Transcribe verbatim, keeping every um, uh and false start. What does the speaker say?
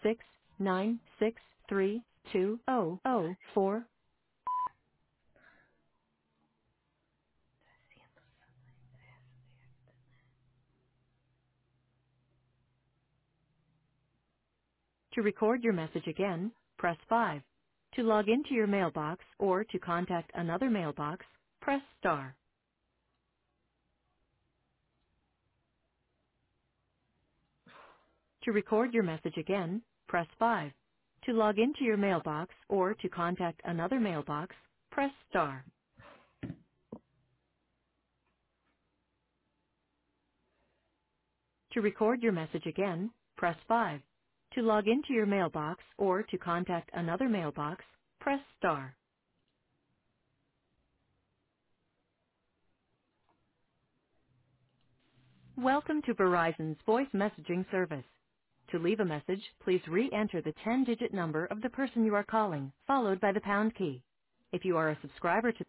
six nine six three two zero zero four. To record your message again, press five. To log into your mailbox or to contact another mailbox, press star. To record your message again, press five. To log into your mailbox or to contact another mailbox, press star. To record your message again, press five. To log into your mailbox or to contact another mailbox, press star. Welcome to Verizon's voice messaging service. To leave a message, please re-enter the ten-digit number of the person you are calling, followed by the pound key. If you are a subscriber to